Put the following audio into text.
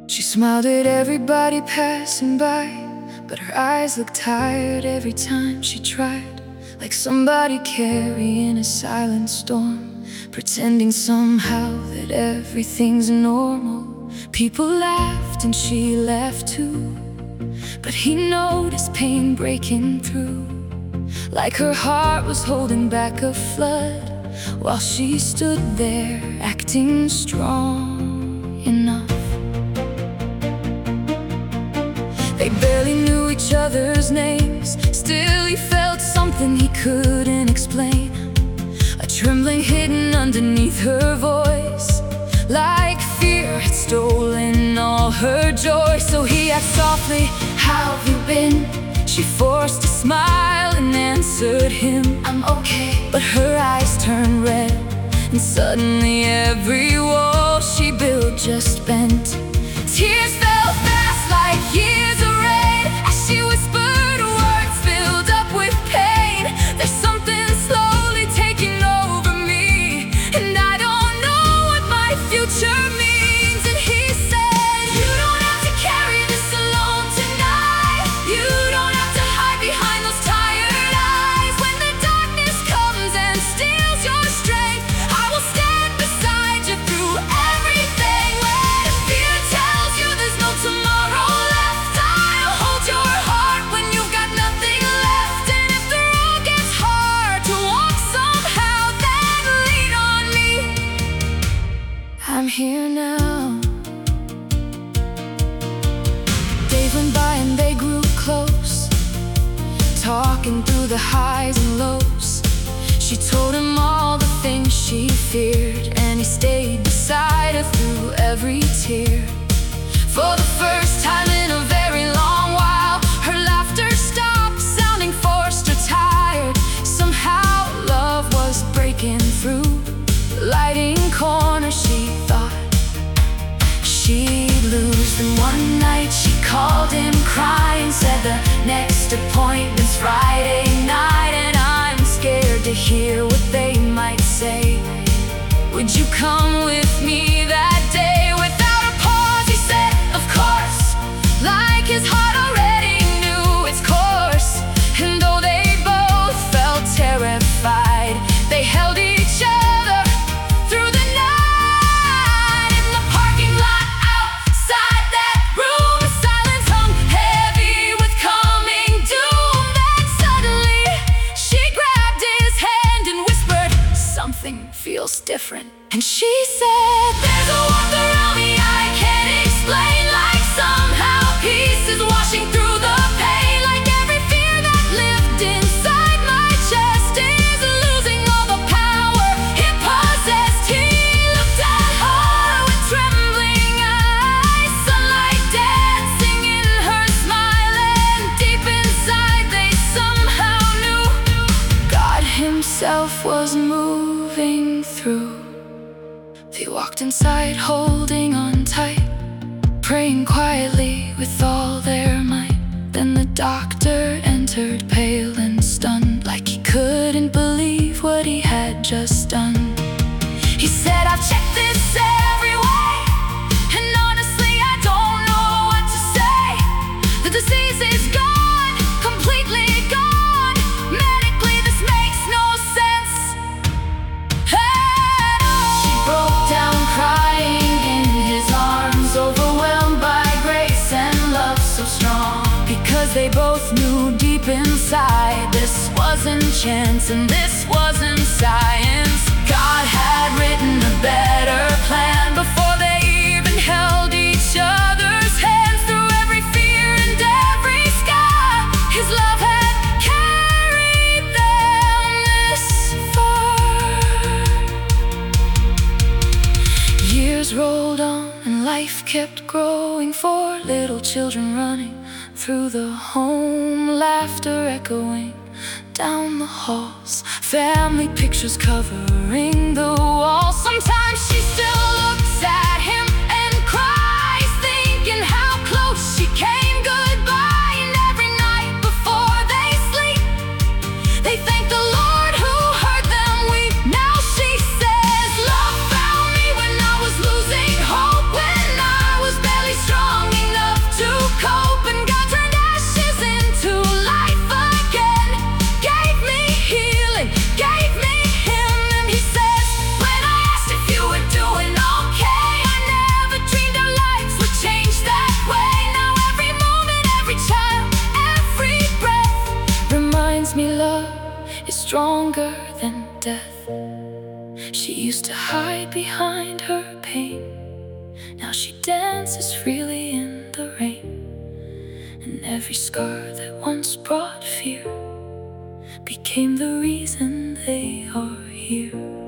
She smiled at everybody passing by, but her eyes looked tired every time she tried. Like somebody carrying a silent storm, pretending somehow that everything's normal. People laughed and she laughed too, but he noticed pain breaking through. Like her heart was holding back a flood, while she stood there acting strong enough. They barely knew each other's names, still he felt something he couldn't explain. A trembling hidden underneath her voice, like fear had stolen all her joy. So he asked softly, "How have you been?" She forced a smile and answered him, "I'm okay." But her eyes turned red, and suddenly every wall she built just bent. Tears fell fast like years of rain as she whispered words filled up with pain. "There's something slowly taking over me, and I don't know what my future means." And he said, "You don't have to carry this alone tonight. You don't have to hide behind those tired eyes. When the darkness comes and steals your strength, I will stand beside you through everything. When fear tells you there's no tomorrow left, I'll hold your heart when you've got nothing left. And if the road gets hard to walk somehow, then lean on me. I'm here now." Days went by and they grew close, talking through the highs and lows. She told him all the things she feared, and he stayed beside her through every tear. For the first time in a very long while, her laughter stopped sounding forced or tired. Somehow love was breaking through, lighting corners she thought she'd lose. Then one night she called him crying, said the next appointment's Friday night, and I'm scared to hear what they might say. Would you come with me that day? Without a pause he said, "Of course," like his heart already knew its course. And though they both felt terrified, they held each other through the night. In the parking lot outside that room, the silence hung heavy with coming doom. Then suddenly she grabbed his hand and whispered, "Something feels different." And she said, "There's a warmth around me I can't explain, like somehow peace is washing through the pain. Like every fear that lived inside my chest is losing all the power it possessed." He looked at her with trembling eyes, sunlight dancing in her smile, and deep inside they somehow knew God himself was moving through. They walked inside holding on tight, praying quietly with all their might. Then the doctor entered pale and stunned, like he couldn't believe what he had just done. He said, "I've checked this every way, and honestly I don't know what to say. The disease is gone, completely gone. Medically this makes no sense at all." She broke down crying in his arms, overwhelmed by grace and love so strong. Because they both knew deep inside this wasn't chance and this wasn't science. God had written a better plan before they even held each other's hands. Through every fear and every sky, his love had carried them this far. Years rolled on and life kept growing, 4 little children running through the home, laughter echoing down the halls, family pictures covering the walls. Sometimes she still looks at him and cries, thinking how close she came goodbye. And every night before they sleep, they thank the Lord who heard them weep. Now she says, "Love found me when I was losing hope, when I was barely strong stronger than death. She used to hide behind her pain. Now she dances freely in the rain. And every scar that once brought fear became the reason they are here.